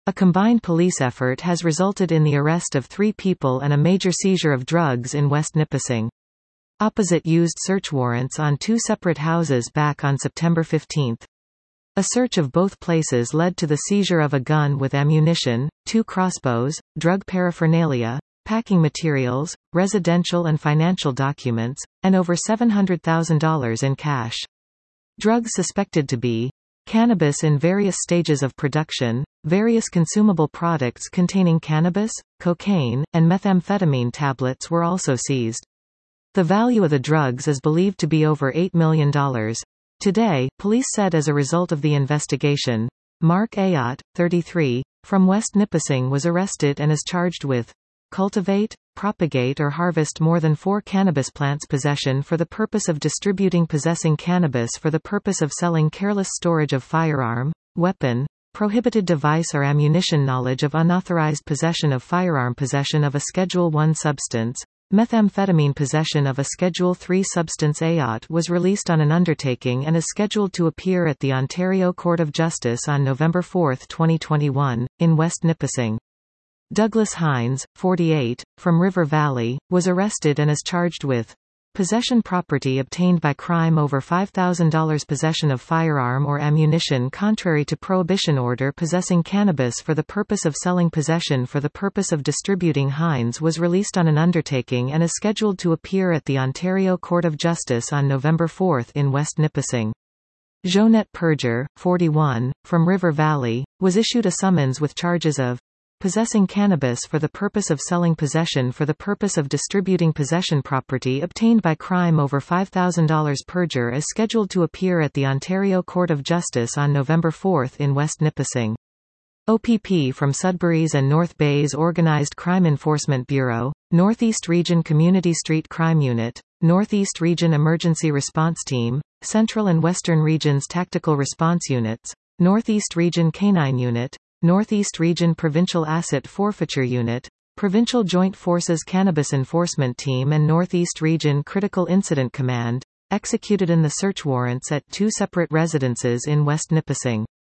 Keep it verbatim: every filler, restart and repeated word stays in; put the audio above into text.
A combined police effort has resulted in the arrest of three people and a major seizure of drugs in West Nipissing. Opposite used search warrants on two separate houses back on September fifteenth. A search of both places led to the seizure of a gun with ammunition, two crossbows, drug paraphernalia, packing materials, residential and financial documents, and over seven hundred thousand dollars in cash. Drugs suspected to be cannabis in various stages of production, various consumable products containing cannabis, cocaine, and methamphetamine tablets were also seized. The value of the drugs is believed to be over eight million dollars. Today, police said as a result of the investigation, Mark Ayotte, thirty-three, from West Nipissing was arrested and is charged with cultivate, propagate or harvest more than four cannabis plants, possession for the purpose of distributing, possessing cannabis for the purpose of selling, careless storage of firearm, weapon, prohibited device or ammunition, knowledge of unauthorized possession of firearm, possession of a Schedule one substance, methamphetamine, possession of a Schedule three substance. Ayotte was released on an undertaking and is scheduled to appear at the Ontario Court of Justice on November fourth, twenty twenty-one, in West Nipissing. Douglas Hines, forty-eight, from River Valley, was arrested and is charged with possession property obtained by crime over five thousand dollars, possession of firearm or ammunition contrary to prohibition order, possessing cannabis for the purpose of selling, possession for the purpose of distributing. Hines was released on an undertaking and is scheduled to appear at the Ontario Court of Justice on November fourth in West Nipissing. Jonette Perger, forty-one, from River Valley, was issued a summons with charges of possessing cannabis for the purpose of selling, possession for the purpose of distributing, possession property obtained by crime over five thousand dollars. Perger is scheduled to appear at the Ontario Court of Justice on November fourth in West Nipissing. O P P from Sudbury's and North Bay's Organized Crime Enforcement Bureau, Northeast Region Community Street Crime Unit, Northeast Region Emergency Response Team, Central and Western Regions Tactical Response Units, Northeast Region Canine Unit, Northeast Region Provincial Asset Forfeiture Unit, Provincial Joint Forces Cannabis Enforcement Team and Northeast Region Critical Incident Command, executed in the search warrants at two separate residences in West Nipissing.